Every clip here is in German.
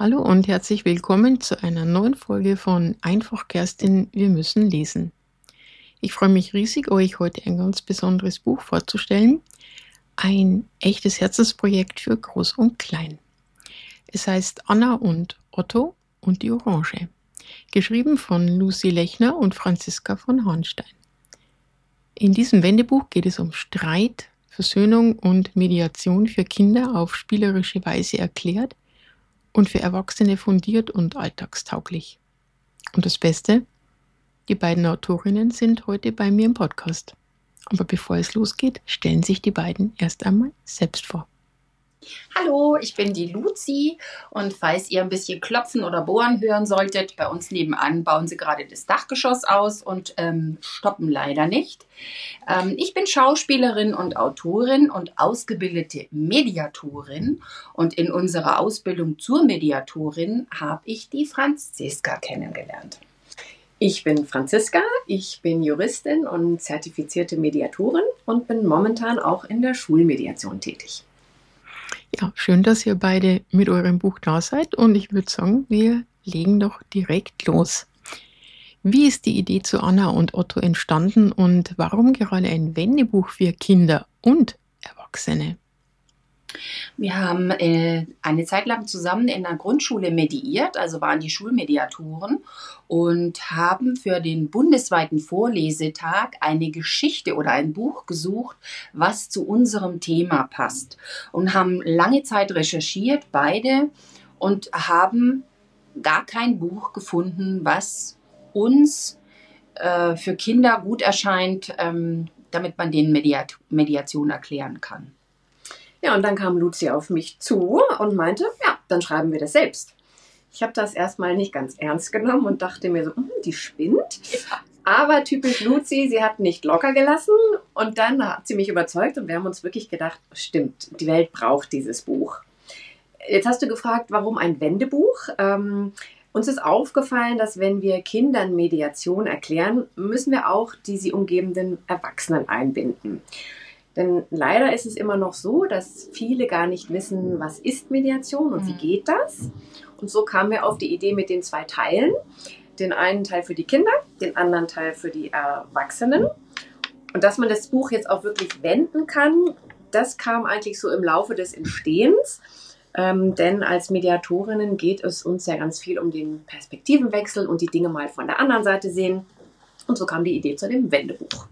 Hallo und herzlich willkommen zu einer neuen Folge von Einfach Kerstin, wir müssen lesen. Ich freue mich riesig, euch heute ein ganz besonderes Buch vorzustellen. Ein echtes Herzensprojekt für Groß und Klein. Es heißt Anna und Otto und die Orange. Geschrieben von Lucy Lechner und Franziska von Hornstein. In diesem Wendebuch geht es um Streit, Versöhnung und Mediation für Kinder auf spielerische Weise erklärt und für Erwachsene fundiert und alltagstauglich. Und das Beste, die beiden Autorinnen sind heute bei mir im Podcast. Aber bevor es losgeht, stellen sich die beiden erst einmal selbst vor. Hallo, ich bin die Luzi und falls ihr ein bisschen klopfen oder bohren hören solltet, bei uns nebenan bauen sie gerade das Dachgeschoss aus und stoppen leider nicht. Ich bin Schauspielerin und Autorin und ausgebildete Mediatorin und in unserer Ausbildung zur Mediatorin habe ich die Franziska kennengelernt. Ich bin Franziska, ich bin Juristin und zertifizierte Mediatorin und bin momentan auch in der Schulmediation tätig. Ja, schön, dass ihr beide mit eurem Buch da seid und ich würde sagen, wir legen doch direkt los. Wie ist die Idee zu Anna und Otto entstanden und warum gerade ein Wendebuch für Kinder und Erwachsene? Wir haben eine Zeit lang zusammen in der Grundschule mediiert, also waren die Schulmediatoren und haben für den bundesweiten Vorlesetag eine Geschichte oder ein Buch gesucht, was zu unserem Thema passt. Und haben lange Zeit recherchiert, beide, und haben gar kein Buch gefunden, was uns für Kinder gut erscheint, damit man denen Mediation erklären kann. Ja, und dann kam Luzi auf mich zu und meinte, ja, dann schreiben wir das selbst. Ich habe das erstmal nicht ganz ernst genommen und dachte mir so, die spinnt. Ja. Aber typisch Luzi, sie hat nicht locker gelassen und dann hat sie mich überzeugt und wir haben uns wirklich gedacht, stimmt, die Welt braucht dieses Buch. Jetzt hast du gefragt, warum ein Wendebuch? Uns ist aufgefallen, dass wenn wir Kindern Mediation erklären, müssen wir auch die sie umgebenden Erwachsenen einbinden. Denn leider ist es immer noch so, dass viele gar nicht wissen, was ist Mediation und wie geht das. Und so kamen wir auf die Idee mit den 2 Teilen. Den einen Teil für die Kinder, den anderen Teil für die Erwachsenen. Und dass man das Buch jetzt auch wirklich wenden kann, das kam eigentlich so im Laufe des Entstehens. Denn als Mediatorinnen geht es uns ja ganz viel um den Perspektivenwechsel und die Dinge mal von der anderen Seite sehen. Und so kam die Idee zu dem Wendebuch.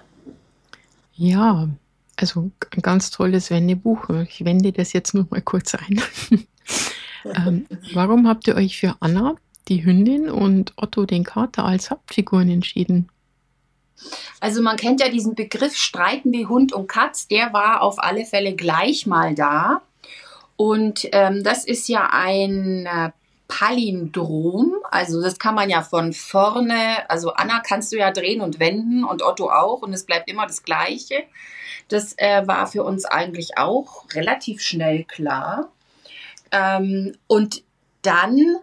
Ja, also ein ganz tolles Wendebuch. Ich wende das jetzt noch mal kurz ein. Warum habt ihr euch für Anna, die Hündin, und Otto, den Kater, als Hauptfiguren entschieden? Also man kennt ja diesen Begriff Streiten wie Hund und Katz, der war auf alle Fälle gleich mal da. Und das ist ja ein Palindrom, also das kann man ja von vorne, also Anna kannst du ja drehen und wenden und Otto auch und es bleibt immer das Gleiche. Das war für uns eigentlich auch relativ schnell klar. Und dann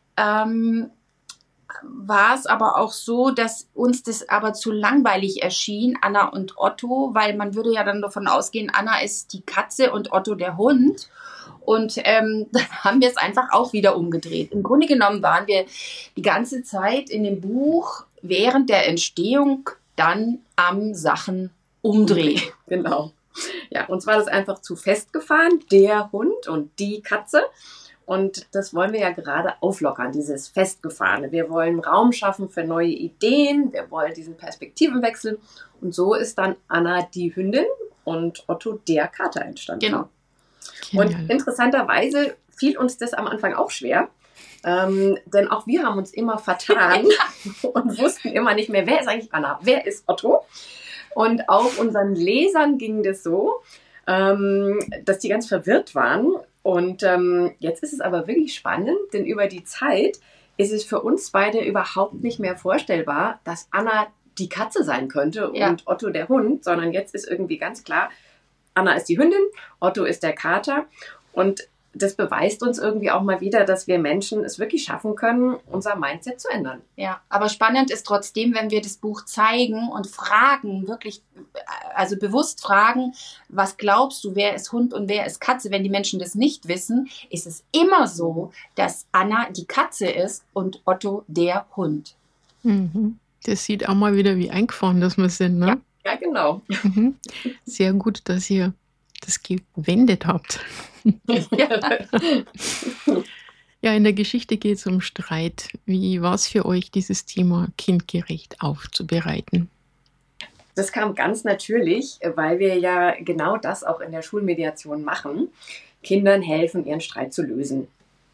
war es aber auch so, dass uns das aber zu langweilig erschien, Anna und Otto, weil man würde ja dann davon ausgehen, Anna ist die Katze und Otto der Hund. Und dann haben wir es einfach auch wieder umgedreht. Im Grunde genommen waren wir die ganze Zeit in dem Buch während der Entstehung dann am Sachen umdrehen. Genau. Ja, uns war das einfach zu festgefahren, der Hund und die Katze. Und das wollen wir ja gerade auflockern, dieses Festgefahrene. Wir wollen Raum schaffen für neue Ideen, wir wollen diesen Perspektivenwechsel. Und so ist dann Anna die Hündin und Otto der Kater entstanden. Genau. Und interessanterweise fiel uns das am Anfang auch schwer, denn auch wir haben uns immer vertan und wussten immer nicht mehr, wer ist eigentlich Anna, wer ist Otto. Und auch unseren Lesern ging das so, dass die ganz verwirrt waren. Und jetzt ist es aber wirklich spannend, denn über die Zeit ist es für uns beide überhaupt nicht mehr vorstellbar, dass Anna die Katze sein könnte und Otto der Hund, sondern jetzt ist irgendwie ganz klar, Anna ist die Hündin, Otto ist der Kater. Und das beweist uns irgendwie auch mal wieder, dass wir Menschen es wirklich schaffen können, unser Mindset zu ändern. Ja, aber spannend ist trotzdem, wenn wir das Buch zeigen und fragen, wirklich, also bewusst fragen, was glaubst du, wer ist Hund und wer ist Katze? Wenn die Menschen das nicht wissen, ist es immer so, dass Anna die Katze ist und Otto der Hund. Mhm. Das sieht auch mal wieder wie eingefahren, dass wir sind, ne? Ja, genau. Mhm. Sehr gut, dass ihr das gewendet habt. Ja, in der Geschichte geht es um Streit. Wie war es für euch, dieses Thema kindgerecht aufzubereiten? Das kam ganz natürlich, weil wir ja genau das auch in der Schulmediation machen. Kindern helfen, ihren Streit zu lösen.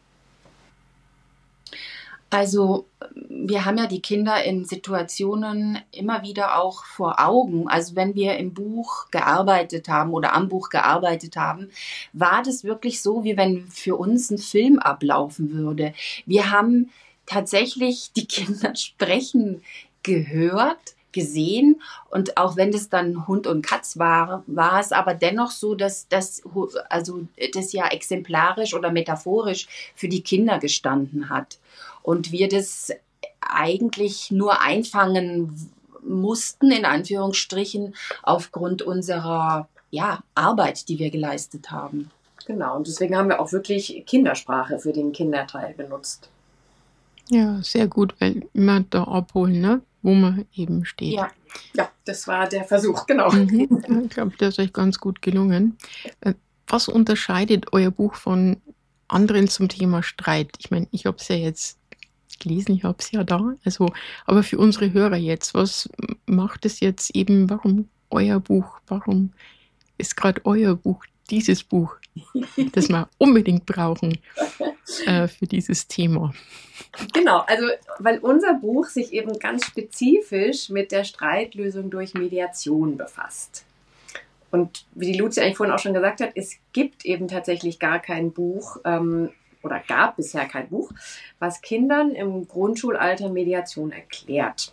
Also wir haben ja die Kinder in Situationen immer wieder auch vor Augen. Also wenn wir im Buch gearbeitet haben oder am Buch gearbeitet haben, war das wirklich so, wie wenn für uns ein Film ablaufen würde. Wir haben tatsächlich die Kinder sprechen gehört, gesehen, und auch wenn das dann Hund und Katz war, war es aber dennoch so, dass das ja exemplarisch oder metaphorisch für die Kinder gestanden hat. Und wir das eigentlich nur einfangen mussten, in Anführungsstrichen, aufgrund unserer Arbeit, die wir geleistet haben. Genau, und deswegen haben wir auch wirklich Kindersprache für den Kinderteil benutzt. Ja, sehr gut, weil immer da abholen, ne? Wo man eben steht. Ja, das war der Versuch, genau. Mhm. Ja, ich glaube, das ist euch ganz gut gelungen. Was unterscheidet euer Buch von anderen zum Thema Streit? Ich meine, ich habe es ja jetzt gelesen, ich habe es ja da. Also, aber für unsere Hörer jetzt, was macht es jetzt eben, warum euer Buch? Warum ist gerade euer Buch dieses Buch, das wir unbedingt brauchen für dieses Thema? Genau, also weil unser Buch sich eben ganz spezifisch mit der Streitlösung durch Mediation befasst. Und wie die Luzi eigentlich vorhin auch schon gesagt hat, es gibt eben tatsächlich gar kein Buch oder gab bisher kein Buch, was Kindern im Grundschulalter Mediation erklärt.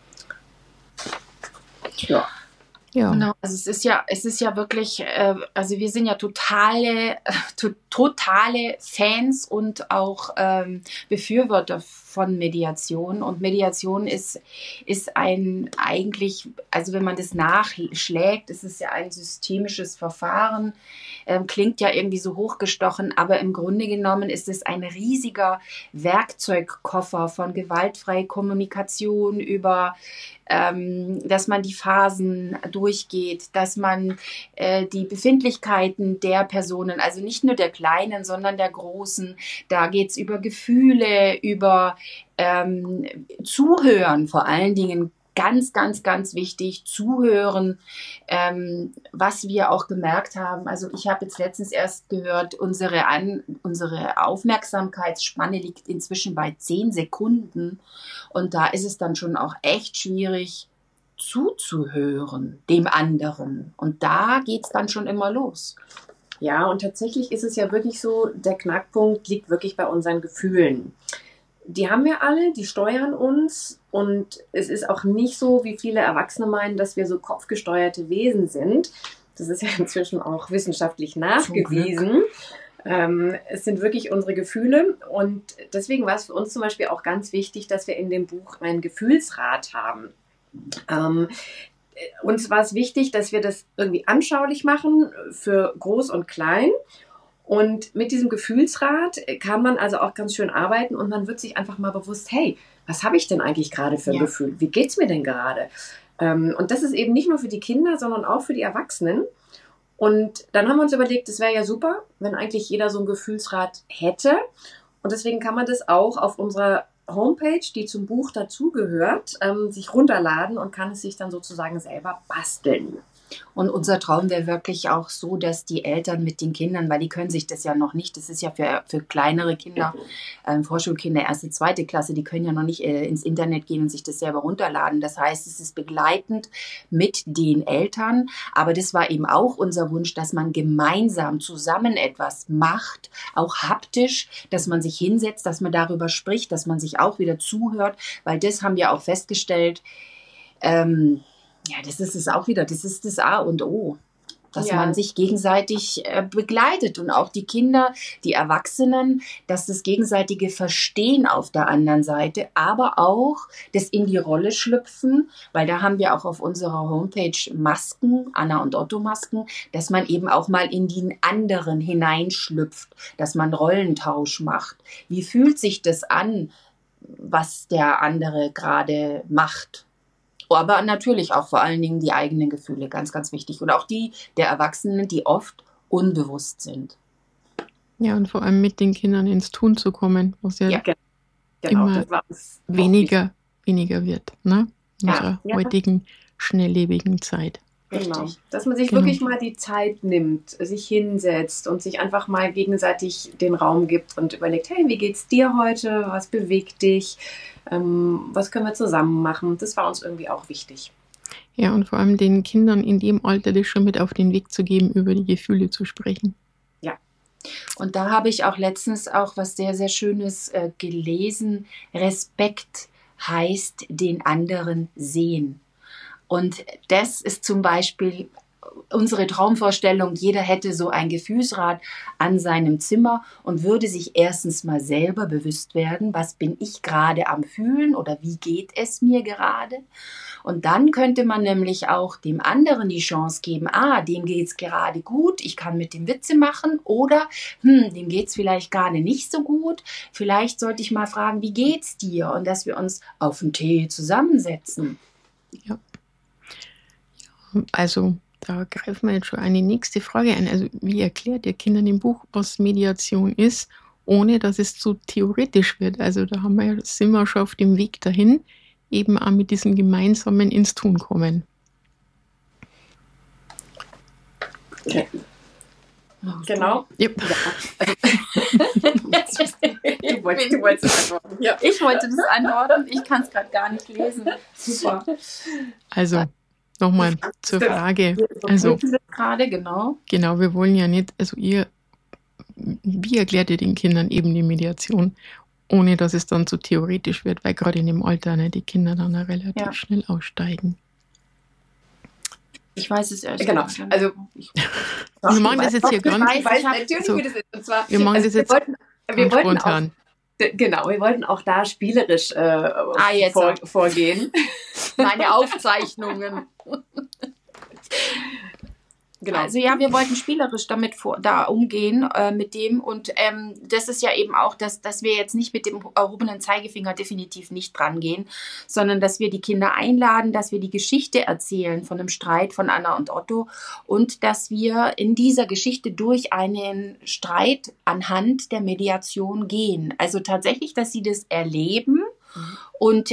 Ja. Genau, also es ist ja wirklich, also wir sind ja totale Fans und auch Befürworter von Mediation. Und Mediation ist eigentlich, also wenn man das nachschlägt, ist es ja ein systemisches Verfahren, klingt ja irgendwie so hochgestochen, aber im Grunde genommen ist es ein riesiger Werkzeugkoffer von gewaltfreier Kommunikation über dass man die Phasen durchgeht, dass man die Befindlichkeiten der Personen, also nicht nur der Kleinen, sondern der Großen, da geht es über Gefühle, über Zuhören, vor allen Dingen ganz, ganz, ganz wichtig, zuhören, was wir auch gemerkt haben. Also ich habe jetzt letztens erst gehört, unsere Aufmerksamkeitsspanne liegt inzwischen bei 10 Sekunden. Und da ist es dann schon auch echt schwierig zuzuhören dem anderen. Und da geht es dann schon immer los. Ja, und tatsächlich ist es ja wirklich so, der Knackpunkt liegt wirklich bei unseren Gefühlen. Die haben wir alle, die steuern uns, und es ist auch nicht so, wie viele Erwachsene meinen, dass wir so kopfgesteuerte Wesen sind. Das ist ja inzwischen auch wissenschaftlich nachgewiesen. Es sind wirklich unsere Gefühle, und deswegen war es für uns zum Beispiel auch ganz wichtig, dass wir in dem Buch ein Gefühlsrad haben. Uns war es wichtig, dass wir das irgendwie anschaulich machen für Groß und Klein. Und mit diesem Gefühlsrad kann man also auch ganz schön arbeiten, und man wird sich einfach mal bewusst, hey, was habe ich denn eigentlich gerade für ein Gefühl? Wie geht es mir denn gerade? Und das ist eben nicht nur für die Kinder, sondern auch für die Erwachsenen. Und dann haben wir uns überlegt, es wäre ja super, wenn eigentlich jeder so ein Gefühlsrad hätte. Und deswegen kann man das auch auf unserer Homepage, die zum Buch dazugehört, sich runterladen und kann es sich dann sozusagen selber basteln. Und unser Traum wäre wirklich auch so, dass die Eltern mit den Kindern, weil die können sich das ja noch nicht, das ist ja für kleinere Kinder, Vorschulkinder, 1., 2. Klasse, die können ja noch nicht ins Internet gehen und sich das selber runterladen. Das heißt, es ist begleitend mit den Eltern. Aber das war eben auch unser Wunsch, dass man gemeinsam zusammen etwas macht, auch haptisch, dass man sich hinsetzt, dass man darüber spricht, dass man sich auch wieder zuhört, weil das haben wir auch festgestellt, ja, das ist es auch wieder. Das ist das A und O. dass man sich gegenseitig begleitet und auch die Kinder, die Erwachsenen, dass das gegenseitige Verstehen auf der anderen Seite, aber auch das in die Rolle schlüpfen, weil da haben wir auch auf unserer Homepage Masken, Anna und Otto Masken, dass man eben auch mal in den anderen hineinschlüpft, dass man Rollentausch macht. Wie fühlt sich das an, was der andere gerade macht? Aber natürlich auch vor allen Dingen die eigenen Gefühle, ganz, ganz wichtig. Und auch die der Erwachsenen, die oft unbewusst sind. Ja, und vor allem mit den Kindern ins Tun zu kommen, was ja, genau. immer Das war uns weniger wird, ne? In Ja, unserer ja. heutigen, schnelllebigen Zeit. Genau. Richtig. Dass man sich wirklich mal die Zeit nimmt, sich hinsetzt und sich einfach mal gegenseitig den Raum gibt und überlegt, hey, wie geht's dir heute? Was bewegt dich? Was können wir zusammen machen? Das war uns irgendwie auch wichtig. Ja, und vor allem den Kindern in dem Alter das schon mit auf den Weg zu geben, über die Gefühle zu sprechen. Und da habe ich auch letztens auch was sehr, sehr Schönes gelesen. Respekt heißt den anderen sehen. Und das ist zum Beispiel unsere Traumvorstellung, jeder hätte so ein Gefühlsrad an seinem Zimmer und würde sich erstens mal selber bewusst werden, was bin ich gerade am Fühlen oder wie geht es mir gerade. Und dann könnte man nämlich auch dem anderen die Chance geben, dem geht es gerade gut, ich kann mit dem Witze machen oder dem geht es vielleicht gerade nicht so gut. Vielleicht sollte ich mal fragen, wie geht's dir? Und dass wir uns auf einen Tee zusammensetzen. Ja. Also da greifen wir jetzt schon eine nächste Frage ein. Also wie erklärt ihr Kindern im Buch, was Mediation ist, ohne dass es zu theoretisch wird? Also da sind wir schon auf dem Weg dahin, eben auch mit diesem gemeinsamen ins Tun kommen. Okay. Genau. Yep. Du wolltest antworten. Ja. Ich wollte das antworten, ich kann es gerade gar nicht lesen. Super. Also nochmal zur Frage. Also Gerade, genau. genau, wir wollen ja nicht, also wie erklärt ihr den Kindern eben die Mediation, ohne dass es dann zu theoretisch wird, weil gerade in dem Alter die Kinder dann auch relativ schnell aussteigen. Ich weiß es erst. Genau. Also wir machen das jetzt hier ganz. Ich weiß natürlich, wie das ist. Und zwar, wir machen das jetzt wir wollten spontan. Genau, wir wollten auch da spielerisch vorgehen. Meine Aufzeichnungen. Genau. Also ja, wir wollten spielerisch damit da umgehen mit dem und das ist ja eben auch, dass wir jetzt nicht mit dem erhobenen Zeigefinger definitiv nicht dran gehen, sondern dass wir die Kinder einladen, dass wir die Geschichte erzählen von einem Streit von Anna und Otto und dass wir in dieser Geschichte durch einen Streit anhand der Mediation gehen. Also tatsächlich, dass sie das erleben und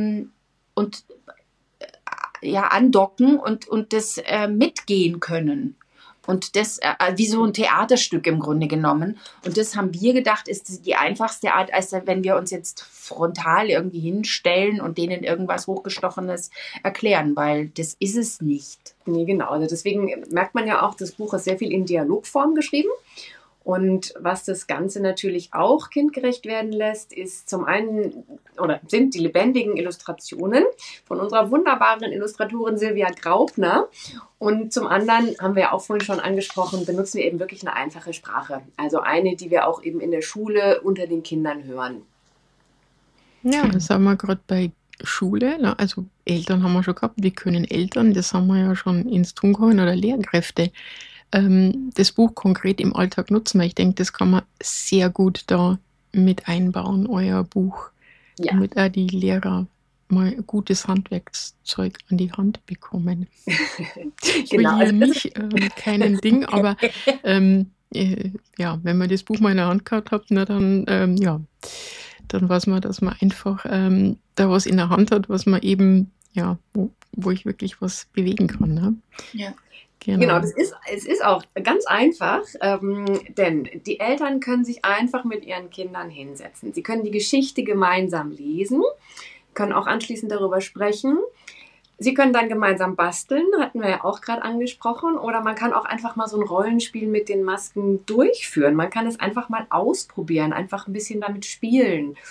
andocken und das mitgehen können. Und das wie so ein Theaterstück im Grunde genommen. Und das haben wir gedacht, ist die einfachste Art, als wenn wir uns jetzt frontal irgendwie hinstellen und denen irgendwas Hochgestochenes erklären, weil das ist es nicht. Nee, genau. Also deswegen merkt man ja auch, das Buch ist sehr viel in Dialogform geschrieben. Und was das Ganze natürlich auch kindgerecht werden lässt, ist zum einen sind die lebendigen Illustrationen von unserer wunderbaren Illustratorin Silvia Graupner. Und zum anderen haben wir ja auch vorhin schon angesprochen, benutzen wir eben wirklich eine einfache Sprache. Also eine, die wir auch eben in der Schule unter den Kindern hören. Ja, das haben wir gerade bei Schule, ne? Also Eltern haben wir schon gehabt, wie können Eltern, das haben wir ja schon ins Tun gehauen oder Lehrkräfte. Das Buch konkret im Alltag nutzen, weil ich denke, das kann man sehr gut da mit einbauen, euer Buch, damit auch die Lehrer mal gutes Handwerkszeug an die Hand bekommen. Ich will hier nicht keinen Ding, aber wenn man das Buch mal in der Hand gehabt hat, dann weiß man, dass man einfach da was in der Hand hat, was man eben, wo ich wirklich was bewegen kann. Ne? Ja. Genau, es ist auch ganz einfach, denn die Eltern können sich einfach mit ihren Kindern hinsetzen. Sie können die Geschichte gemeinsam lesen, können auch anschließend darüber sprechen. Sie können dann gemeinsam basteln, hatten wir ja auch gerade angesprochen, oder man kann auch einfach mal so ein Rollenspiel mit den Masken durchführen. Man kann es einfach mal ausprobieren, einfach ein bisschen damit spielen.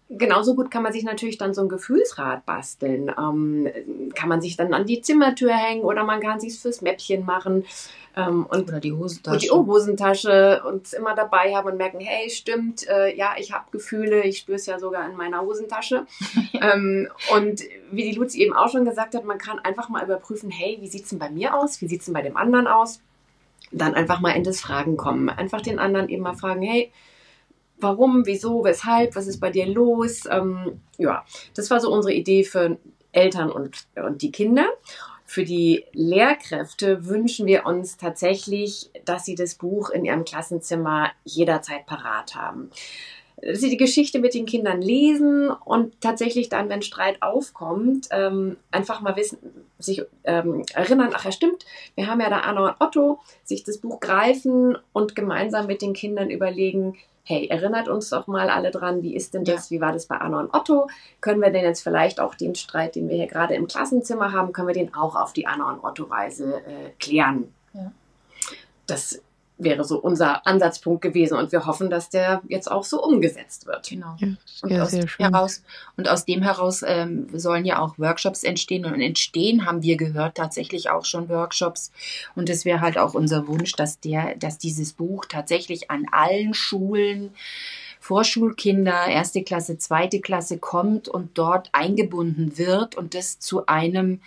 genauso gut kann man sich natürlich dann so ein Gefühlsrad basteln. Kann man sich dann an die Zimmertür hängen oder man kann sich fürs Mäppchen machen. Oder die Hosentasche. Und die Hosentasche und immer dabei haben und merken, hey, stimmt, ja, ich habe Gefühle, ich spüre es ja sogar in meiner Hosentasche. Und wie die Luzi eben auch schon gesagt hat, man kann einfach mal überprüfen, hey, wie sieht es denn bei mir aus? Wie sieht es denn bei dem anderen aus? Dann einfach mal in das Fragen kommen. Einfach den anderen eben mal fragen, hey, warum, wieso, weshalb, was ist bei dir los? Ja, das war so unsere Idee für Eltern und die Kinder. Für die Lehrkräfte wünschen wir uns tatsächlich, dass sie das Buch in ihrem Klassenzimmer jederzeit parat haben. Dass sie die Geschichte mit den Kindern lesen und tatsächlich dann, wenn Streit aufkommt, einfach mal wissen, sich erinnern, ach ja stimmt, wir haben ja da Anna und Otto, sich das Buch greifen und gemeinsam mit den Kindern überlegen, hey, erinnert uns doch mal alle dran, wie ist denn das, wie war das bei Anna und Otto? Können wir denn jetzt vielleicht auch den Streit, den wir hier gerade im Klassenzimmer haben, können wir den auch auf die Anna und Otto-Weise klären? Ja. Das wäre so unser Ansatzpunkt gewesen und wir hoffen, dass der jetzt auch so umgesetzt wird. Genau. Ja, und aus dem heraus sollen ja auch Workshops entstehen und entstehen, haben wir gehört, tatsächlich auch schon Workshops und es wäre halt auch unser Wunsch, dass dieses Buch tatsächlich an allen Schulen, Vorschulkinder, 1. Klasse, 2. Klasse kommt und dort eingebunden wird und das zu einem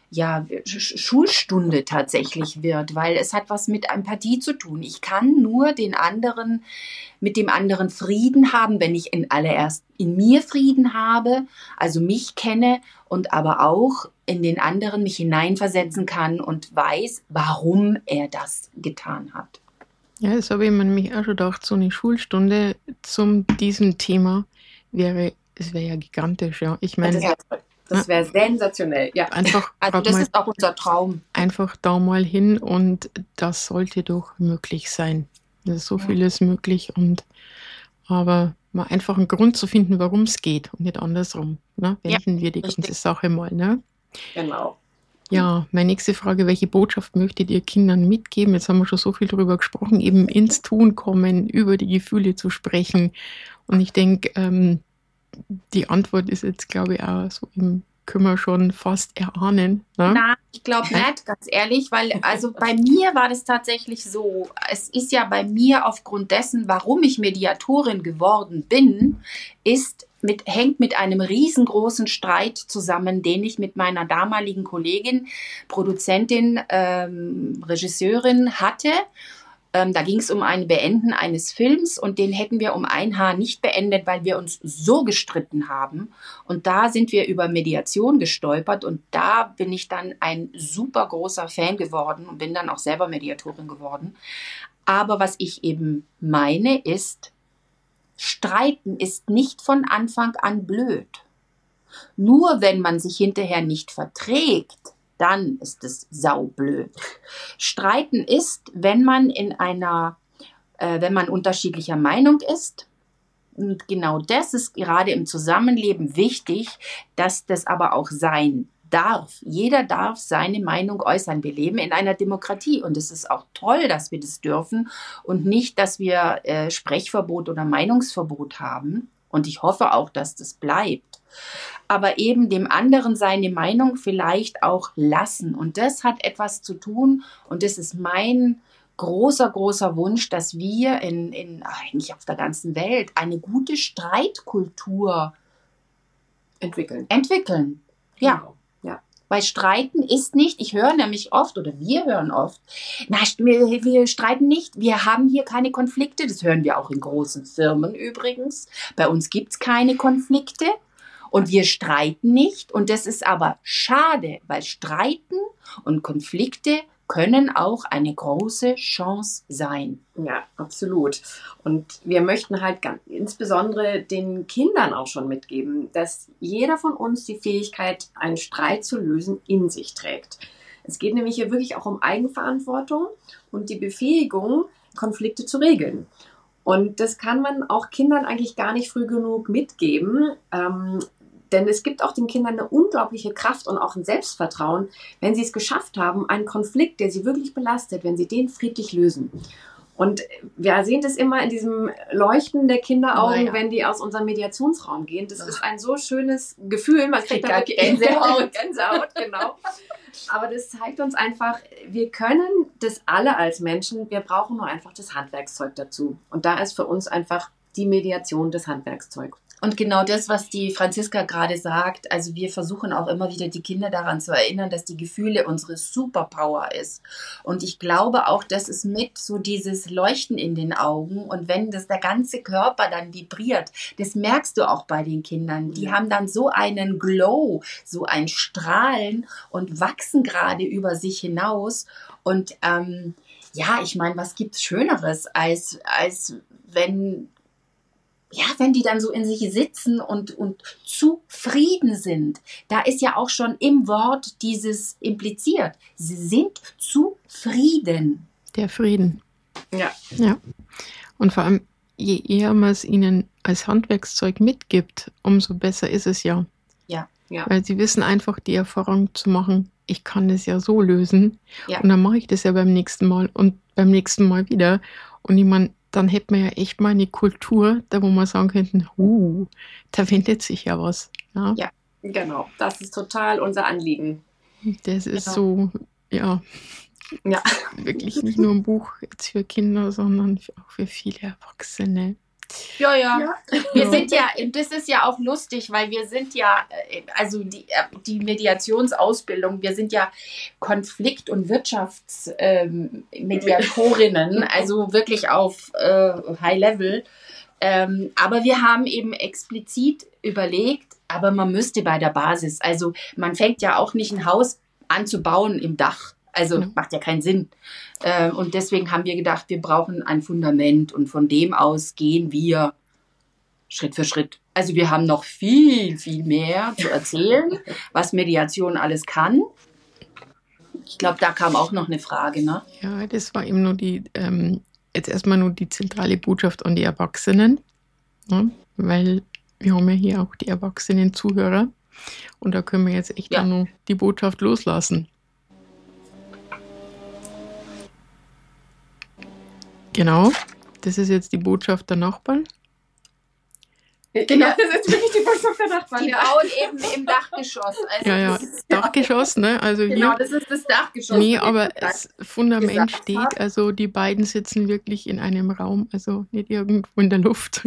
Schulstunde tatsächlich wird, weil es hat was mit Empathie zu tun. Ich kann nur mit dem anderen Frieden haben, wenn ich allererst in mir Frieden habe, also mich kenne und aber auch in den anderen mich hineinversetzen kann und weiß, warum er das getan hat. Ja, das habe ich mir nämlich auch schon gedacht, so eine Schulstunde zum diesem Thema wäre ja gigantisch, ja. Ich meine, das wäre sensationell, ja. Einfach, also das ist auch unser Traum. Einfach da mal hin und das sollte doch möglich sein. Es ist so vieles möglich aber mal einfach einen Grund zu finden, warum es geht und nicht andersrum. Ne? Wenden wir die ganze Sache mal. Ne? Genau. Ja, meine nächste Frage, welche Botschaft möchtet ihr Kindern mitgeben? Jetzt haben wir schon so viel darüber gesprochen, eben ins Tun kommen, über die Gefühle zu sprechen. Und ich denke, die Antwort ist jetzt, glaube ich, auch so können wir schon fast erahnen. Ne? Nein, ich glaube nicht, ganz ehrlich, weil also bei mir war das tatsächlich so. Es ist ja bei mir aufgrund dessen, warum ich Mediatorin geworden bin, hängt mit einem riesengroßen Streit zusammen, den ich mit meiner damaligen Kollegin, Produzentin, Regisseurin hatte. Da ging es um ein Beenden eines Films und den hätten wir um ein Haar nicht beendet, weil wir uns so gestritten haben. Und da sind wir über Mediation gestolpert und da bin ich dann ein super großer Fan geworden und bin dann auch selber Mediatorin geworden. Aber was ich eben meine ist, Streiten ist nicht von Anfang an blöd. Nur wenn man sich hinterher nicht verträgt, dann ist es saublöd. Streiten ist, wenn man wenn man unterschiedlicher Meinung ist. Und genau das ist gerade im Zusammenleben wichtig, dass das aber auch sein darf. Jeder darf seine Meinung äußern. Wir leben in einer Demokratie und es ist auch toll, dass wir das dürfen und nicht, dass wir Sprechverbot oder Meinungsverbot haben. Und ich hoffe auch, dass das bleibt. Aber eben dem anderen seine Meinung vielleicht auch lassen. Und das hat etwas zu tun und das ist mein großer, großer Wunsch, dass wir eigentlich auf der ganzen Welt eine gute Streitkultur entwickeln. Ja. Genau. Ja. Weil Streiten ist nicht, ich höre nämlich oft oder wir hören oft, wir streiten nicht, wir haben hier keine Konflikte. Das hören wir auch in großen Firmen übrigens. Bei uns gibt es keine Konflikte. Und wir streiten nicht und das ist aber schade, weil Streiten und Konflikte können auch eine große Chance sein. Ja, absolut. Und wir möchten halt insbesondere den Kindern auch schon mitgeben, dass jeder von uns die Fähigkeit, einen Streit zu lösen, in sich trägt. Es geht nämlich hier wirklich auch um Eigenverantwortung und die Befähigung, Konflikte zu regeln. Und das kann man auch Kindern eigentlich gar nicht früh genug mitgeben, denn es gibt auch den Kindern eine unglaubliche Kraft und auch ein Selbstvertrauen, wenn sie es geschafft haben, einen Konflikt, der sie wirklich belastet, wenn sie den friedlich lösen. Und wir sehen das immer in diesem Leuchten der Kinderaugen, Ja. wenn die aus unserem Mediationsraum gehen. Das ist ein so schönes Gefühl. Man kriegt da wirklich Gänsehaut. Gänsehaut, genau. Aber das zeigt uns einfach, wir können das alle als Menschen, wir brauchen nur einfach das Handwerkszeug dazu. Und da ist für uns einfach die Mediation das Handwerkszeug. Und genau das, was die Franziska gerade sagt, also wir versuchen auch immer wieder die Kinder daran zu erinnern, dass die Gefühle unsere Superpower ist. Und ich glaube auch, das ist mit so dieses Leuchten in den Augen und wenn das der ganze Körper dann vibriert, das merkst du auch bei den Kindern. Die haben dann so einen Glow, so ein Strahlen und wachsen gerade über sich hinaus. Und ja, ich meine, was gibt's Schöneres, als wenn die dann so in sich sitzen und zufrieden sind. Da ist ja auch schon im Wort dieses impliziert. Sie sind zufrieden. Der Frieden. Ja. Ja. Und vor allem, je eher man es ihnen als Handwerkszeug mitgibt, umso besser ist es ja. Ja. Ja. Weil sie wissen einfach die Erfahrung zu machen, ich kann das ja so lösen. Ja. Und dann mache ich das ja beim nächsten Mal und beim nächsten Mal wieder. Und ich meine, dann hätte man ja echt mal eine Kultur, da wo man sagen könnten, da wendet sich ja was. Ja, Ja. Genau, das ist total unser Anliegen. das ist Genau. so, ja, Ja. wirklich nicht nur ein Buch jetzt für Kinder, sondern auch für viele Erwachsene. Ja. Ja. Wir sind ja, das ist ja auch lustig, weil wir sind ja, also die Mediationsausbildung, wir sind ja Konflikt- und Wirtschaftsmediatorinnen, also wirklich auf High Level. Aber wir haben eben explizit überlegt, aber man müsste bei der Basis, also man fängt ja auch nicht ein Haus an zu bauen im Dach. Also Ja. macht ja keinen Sinn. Und deswegen haben wir gedacht, wir brauchen ein Fundament und von dem aus gehen wir Schritt für Schritt. Also wir haben noch viel, viel mehr zu erzählen, was Mediation alles kann. Ich glaube, da kam auch noch eine Frage, ne? Ja, das war eben nur jetzt erstmal nur die zentrale Botschaft an die Erwachsenen, ne? Weil wir haben ja hier auch die erwachsenen Zuhörer und da können wir jetzt echt Ja. auch nur die Botschaft loslassen. Genau, das ist jetzt die Botschaft der Nachbarn. Genau, das ist wirklich die Botschaft der Nachbarn. Die Ja. bauen eben im Dachgeschoss. Also Ja, das ist, Dachgeschoss, ne? Also genau, hier. das ist das Dachgeschoss. Nee, aber das Fundament gesagt steht, habe. also die beiden sitzen wirklich in einem Raum, also nicht irgendwo in der Luft.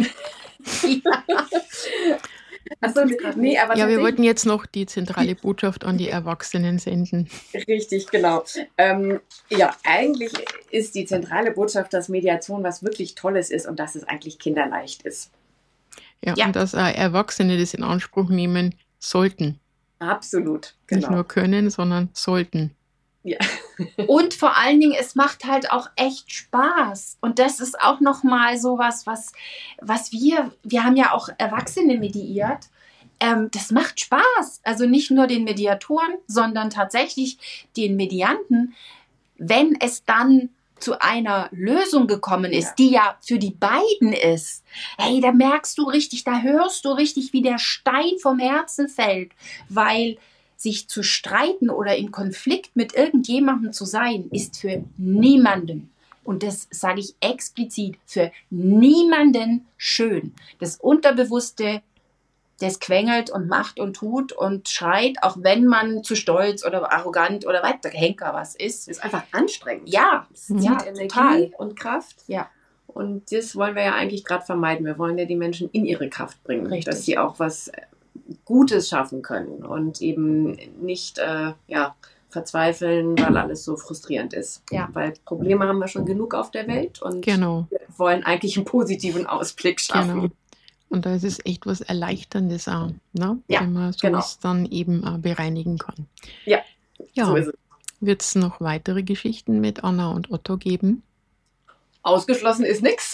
Achso, nee, aber Ja, wir tatsächlich- wollten jetzt noch die zentrale Botschaft an die Erwachsenen senden. Richtig, genau. Ja, eigentlich ist die zentrale Botschaft, dass Mediation was wirklich Tolles ist und dass es eigentlich kinderleicht ist. Ja, Ja. und dass auch Erwachsene das in Anspruch nehmen sollten. Absolut, Nicht genau. nur können, sondern sollten. Ja. Und vor allen Dingen, es macht halt auch echt Spaß. Und das ist auch nochmal so was wir haben ja auch Erwachsene mediiert. Das macht Spaß. Also nicht nur den Mediatoren, sondern tatsächlich den Medianten, wenn es dann zu einer Lösung gekommen ist, Ja. die ja für die beiden ist. Hey, da merkst du richtig, da hörst du richtig, wie der Stein vom Herzen fällt, weil sich zu streiten oder in Konflikt mit irgendjemandem zu sein, ist für niemanden, und das sage ich explizit, für niemanden schön. Das Unterbewusste, das quengelt und macht und tut und schreit, auch wenn man zu stolz oder arrogant oder weiter Henker was ist. Es ist einfach anstrengend. Ja, Es zieht ja, Energie total. und Kraft. Ja. Und das wollen wir ja eigentlich gerade vermeiden. Wir wollen ja die Menschen in ihre Kraft bringen, Richtig. dass sie auch was Gutes schaffen können und eben nicht verzweifeln, weil alles so frustrierend ist. Ja. Weil Probleme haben wir schon genug auf der Welt und Genau, wir wollen eigentlich einen positiven Ausblick schaffen. genau. Und da ist es echt was Erleichterndes auch, ne? Ja, Wenn man sowas genau. dann eben auch bereinigen kann. Ja, Ja, so ist es. wird es noch weitere Geschichten mit Anna und Otto geben? Ausgeschlossen ist nichts.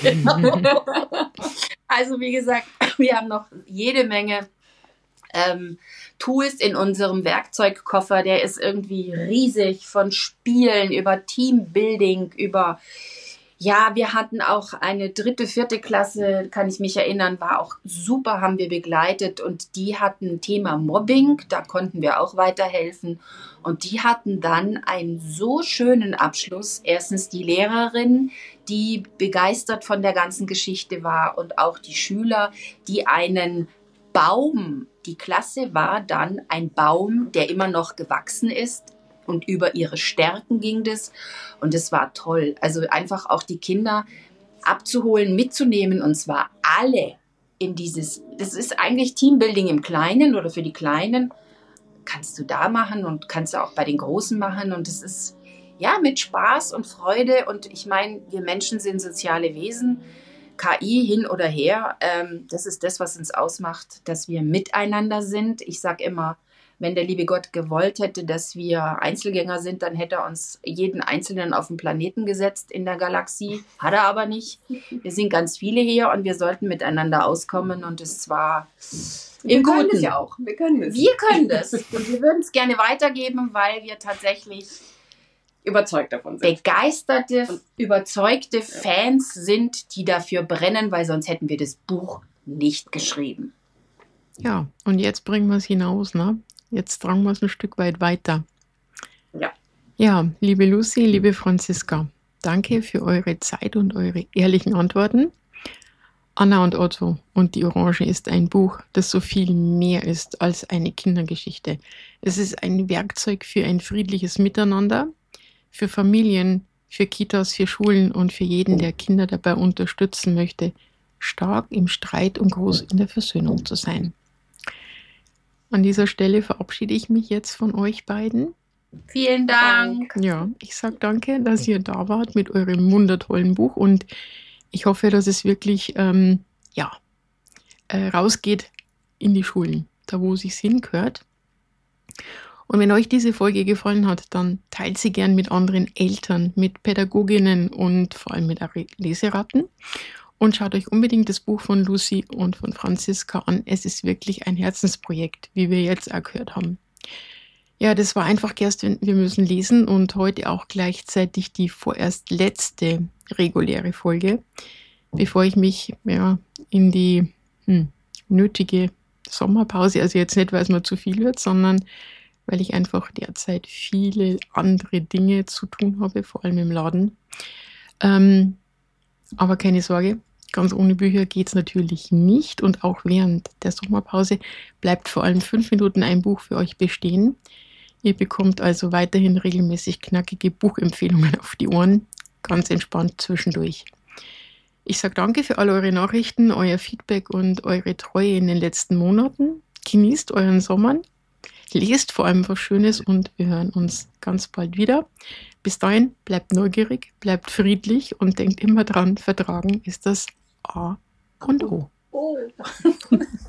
Also wie gesagt, wir haben noch jede Menge Tools in unserem Werkzeugkoffer. Der ist irgendwie riesig, von Spielen über Teambuilding, über Ja, wir hatten auch eine 3., 4. Klasse, kann ich mich erinnern, war auch super, haben wir begleitet und die hatten Thema Mobbing, da konnten wir auch weiterhelfen und die hatten dann einen so schönen Abschluss. Erstens die Lehrerin, die begeistert von der ganzen Geschichte war und auch die Schüler, die einen Baum, die Klasse war dann ein Baum, der immer noch gewachsen ist. Und über ihre Stärken ging das. Und es war toll. Also einfach auch die Kinder abzuholen, mitzunehmen. Und zwar alle in das ist eigentlich Teambuilding im Kleinen oder für die Kleinen. Kannst du da machen und kannst du auch bei den Großen machen. Und es ist ja mit Spaß und Freude. Und ich meine, wir Menschen sind soziale Wesen. KI hin oder her, das ist das, was uns ausmacht, dass wir miteinander sind. Ich sage immer, wenn der liebe Gott gewollt hätte, dass wir Einzelgänger sind, dann hätte er uns jeden Einzelnen auf den Planeten gesetzt in der Galaxie. Hat er aber nicht. Wir sind ganz viele hier und wir sollten miteinander auskommen und es war im Guten. Wir können das ja auch. Wir können das. Und wir würden es gerne weitergeben, weil wir tatsächlich überzeugt davon sind. Begeisterte, überzeugte Fans sind, die dafür brennen, weil sonst hätten wir das Buch nicht geschrieben. Ja, und jetzt bringen wir es hinaus, ne? Jetzt tragen wir es ein Stück weit weiter. Ja. Ja, liebe Lucy, liebe Franziska, danke für eure Zeit und eure ehrlichen Antworten. Anna und Otto und die Orange ist ein Buch, das so viel mehr ist als eine Kindergeschichte. Es ist ein Werkzeug für ein friedliches Miteinander, für Familien, für Kitas, für Schulen und für jeden, der Kinder dabei unterstützen möchte, stark im Streit und groß in der Versöhnung zu sein. An dieser Stelle verabschiede ich mich jetzt von euch beiden. Vielen Dank. Ja, ich sage danke, dass ihr da wart mit eurem wundertollen Buch und ich hoffe, dass es wirklich rausgeht in die Schulen, da wo es sich hingehört. Und wenn euch diese Folge gefallen hat, dann teilt sie gern mit anderen Eltern, mit Pädagoginnen und vor allem mit Leseratten. Und schaut euch unbedingt das Buch von Lucy und von Franziska an. Es ist wirklich ein Herzensprojekt, wie wir jetzt auch gehört haben. Ja, das war einfach Kerstin, wir müssen lesen und heute auch gleichzeitig die vorerst letzte reguläre Folge, bevor ich mich in die nötige Sommerpause, also jetzt nicht, weil es mir zu viel wird, sondern weil ich einfach derzeit viele andere Dinge zu tun habe, vor allem im Laden. Aber keine Sorge, ganz ohne Bücher geht es natürlich nicht und auch während der Sommerpause bleibt vor allem 5 Minuten ein Buch für euch bestehen. Ihr bekommt also weiterhin regelmäßig knackige Buchempfehlungen auf die Ohren, ganz entspannt zwischendurch. Ich sage danke für all eure Nachrichten, euer Feedback und eure Treue in den letzten Monaten. Genießt euren Sommer, lest vor allem was Schönes und wir hören uns ganz bald wieder. Bis dahin, bleibt neugierig, bleibt friedlich und denkt immer dran, Vertragen ist das A und O. Oh.